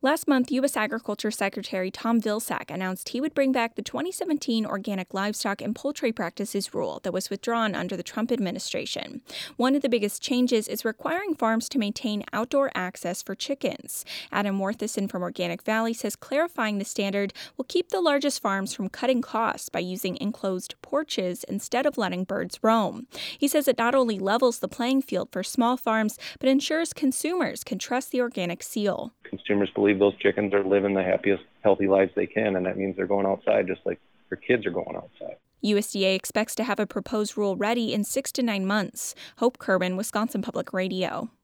Last month, U.S. Agriculture Secretary Tom Vilsack announced he would bring back the 2017 Organic Livestock and Poultry Practices Rule that was withdrawn under the Trump administration. One of the biggest changes is requiring farms to maintain outdoor access for chickens. Adam Worthison from Organic Valley says clarifying the standard will keep the largest farms from cutting costs by using enclosed porches instead of letting birds roam. He says it not only levels the playing field for small farms, but ensures consumers can trust the organic seal. Consumers believe those chickens are living the happiest, healthy lives they can, and that means they're going outside just like their kids are going outside. USDA expects to have a proposed rule ready in 6 to 9 months. Hope Kerben, Wisconsin Public Radio.